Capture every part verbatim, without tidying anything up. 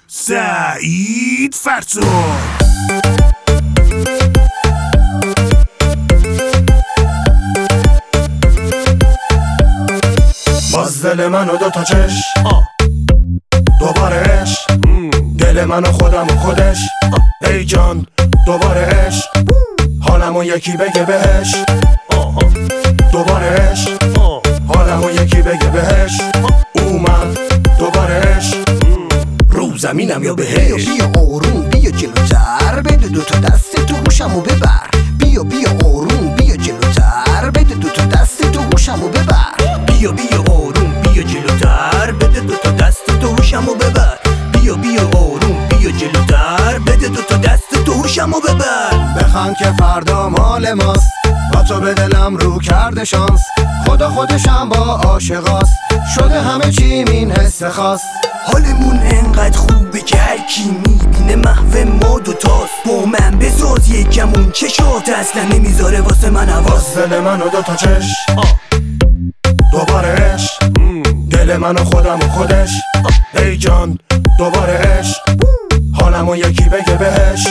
سعید فرسود. باز دل منو دو تا چشم دوباره عشق، دل منو خودم و خودش. ای جان دوباره عشق، حالمو یکی بگه بهش. دوباره عشق، حالمو یکی بگه بهش. اومد دوباره عشق، رو زمینم یا بهش. بیا بیا آروم بیا جلوتر، بده دو تا دست تو هوشمو ببر. بیا بیا آروم بیا جلوتر، بده دو تا دست تو هوشمو ببر. بیا بیا آروم بیا جلوتر، بده دو تا دست تو هوشمو ببر. بیا بیا آروم بیا جلوتر، بده دو تا دست تو هوشمو ببر. بخند که فردا مال ماست، با تو به دلم رو کرده شانس. خدا خودشم با عاشقاست، شده همه چیم این حس خاص. حالمون انقدر خوبه که هر کی میبینه محو ما دوتاست. با من بساز یکمون چشات اصلا نمیذاره واسه من حواس. دل منو دو تا چشم دوباره عشق، دل منو خودم و خودش. ای جان دوباره عشق، حالمو یکی بگه بهش.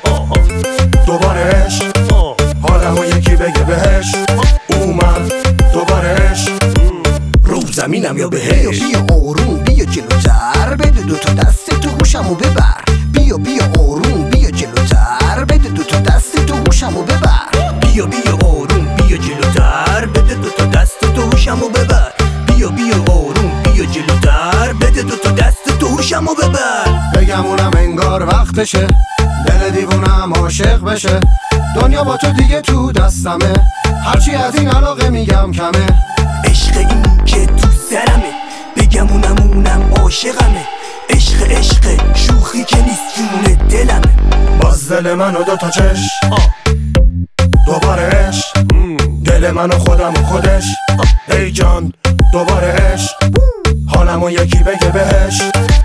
دوباره عشق، حالمو یکی بگه بهش. اومد دوباره عشق، رو زمینم یا بهش. بیا بیا آروم بیا جلوتر، بده دو تا دست تو هوشمو ببر. بیا بیا آروم بیا جلوتر، بده دو تا دست تو هوشمو ببر. بیا بیا آروم بیا جلوتر، بده دو تا دست تو هوشمو ببر. بیا بیا آروم بیا جلوتر، بده دو تا دست تو هوشمو ببر. بگمونم انگار وقتشه، دل دیوونم عاشق بشه. دنیا با تو دیگه تو دستمه، هرچی از این علاقه میگم کمه. عشق این که تو سرمه، بگمونم اونم عاشقمه. عشق عشق شوخی که نیست جون دلمه. باز دل منو دو تا چشم دوباره عشق، دل منو خودم و خودش. ای جان دوباره عشق، حالمو یکی بگه بهش.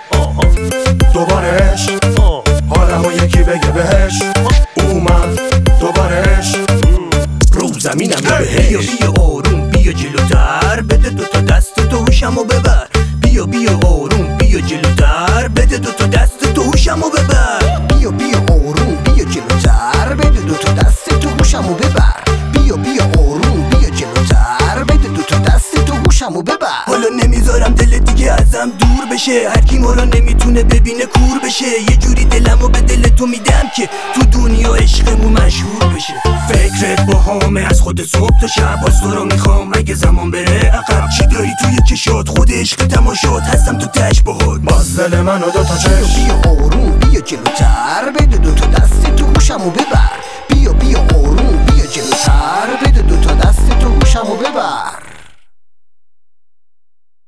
دوباره عشق، حالمو یکی بگه بهش. اومد دوباره عشق، رو زمینم یا بهش. بیا بیا آروم بیا جلوتر، بده دو تا دست تو هوشمو ببر. بیا بیا آروم بیا جلوتر، بده دو تا دست تو هوشمو ببر. بیا بیا آروم بیا جلوتر، بده دو تا دست تو هوشمو ببر. بیا بیا آروم بیا جلوتر، بده دو تا دست تو هوشمو ببر. حالا نمیذارم دل دیگه ازم دور بشه، هر کی ما رو نمیتونه ببینه کور بشه. یه جوری دلمو به دل تو میدم که تو دنیا عشقمون مشهور بشه. فکرت با همه از خود صبح تا شب، باز تو رو میخوام اگه زمان بره عقب. چی داری توی چشات خود عشق تماشات، هستم تو تش باهات. باز دل منو دو تا چشم بیا آروم بیا جلوتر، بده دو تا دست تو هوشمو ببر. بیا بیا آروم بیا جلوتر، بده دو تا دست تو هوشمو ببر.